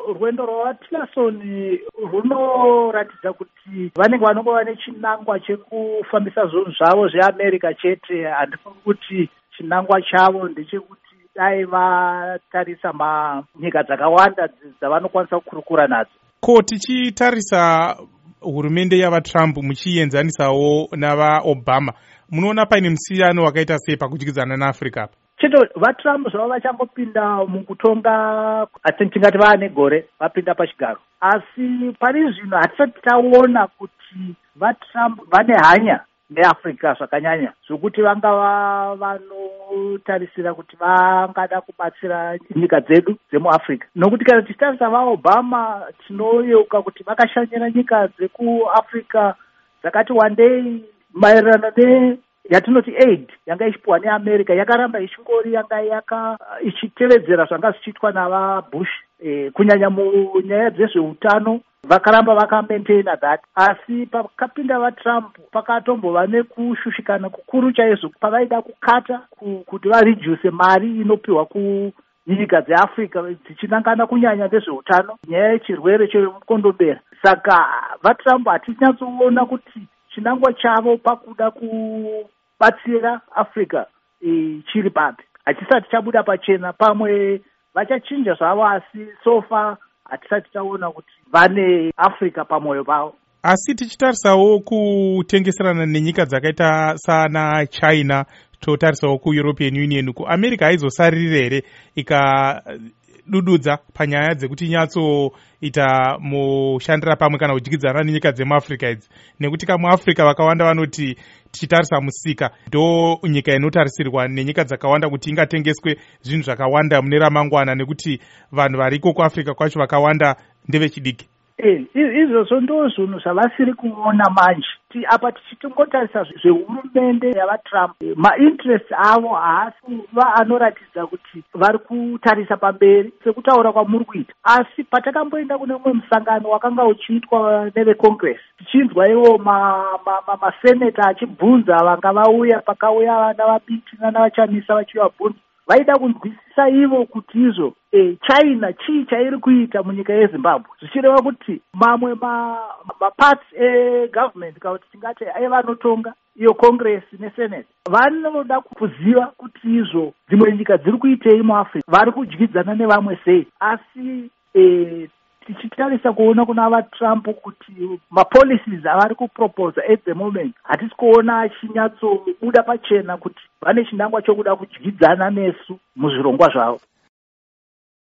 rwendo rwaTillerson runoratidza kuti vanenge vanongova nechinangwa chekufambisa zvinhu zvavo zveAmerica chete. Handifungi kuti chinangwa chavo ndechekuti dai vatarisa nyika dzakawanda dzavanokwanisa kukurukura nadzo. Ko tichitarisa hurumende yavaTrump muchienzanisawo navaObama, munoona paine musiyano wakaita sei pakudyidzana naAfrica apa? Chito vaTrump zvavo vachangopinda mukutonga tingati vaane gore vapinda pachigaro, asi pari zvino hatisati taona kuti vaTrump vane hanya neAfrica zvakanyanya zvokuti vangava vanotarisira kuti vangada kubatsira nyika dzedu dzemuAfrica. Nokuti kana tichitarisa vaObama tinoyeuka kuti vakashanyira nyika dzekuAfrica dzakati wandei maererano yatinoti aid yanga ichipuwa neAmerica yakaramba ichingori yanga ichitevedzera zvanga zvichiitwa navaBush, kunyanya munyaya dzezveutano vakaramba vakamaintaina that. Asi pakapinda vaTrump pakatombova nekushushikana kukuru chaizvo pavaida kukata kuti vareduce mari inopiwa kunyika dzeAfrica dzichinangana kunyanya nezveutano, nyaya yechirwere chemukondombera. Saka vaTrump hatinyatsoona kuti chinangwa chavo pakuda kubatsira Africa chiri papi. Hatisati chabuda pachena, pamwe vachachinja zvavo, asi sofa hatisati taona kuti vane Africa pamwoyo pavo. Asi tichitarisawo kutengeserana nenyika dzakaita sana China, totarisawo kuEuropean Union, kuAmerica haizosariri here ikadududza panyaya dzekuti inyatsoita mushandira pamwe kana kudyidzana nenyika dzemuAfrica idzi, nekuti kamuAfrica vakawanda vanoti tichitarisa musika ndo nyika inotarisirwa nenyika dzakawanda kuti ingatengeswe zvinhu zvakawanda mune ramangwana, nekuti vanhu variko kuAfrica kwacho vakawanda ndevechidiki. Izvozvo ndo zvinhu zvavasiri kuona manje. Apa tichitongotarisa zvehurumende yavaTrump, mainterest avo haasi kuva anoratidza kuti vari kutarisa pamberi sekutaura kwamuri kuita. Asi patakamboenda kune umwe musangano wakanga uchiitwa neveCongress, tichinzwa ivo maseneta achibvunza vanga vauya, pakauya vana vabiti navachamisa vachivabvunza, vaida kunzwisisa ivo kuti izvo China chii chairi kuita munyika yeZimbabwe, zvichireva kuti mamwe maparts egovernment kana kuti tingati vanotonga iyo Congress neSenate vanoda kuziva kuti izvo dzimwe nyika dziri kuitei muAfrica, vari kudyidzana nevamwe sei. Asi tichitarisa kuona kuna vaTrump kuti mapolicies avari kuproposa at the moment hatisi kuona achinyatsobuda pachena kuti vane chinangwa chokuda kudyidzana nesu muzvirongwa zvavo.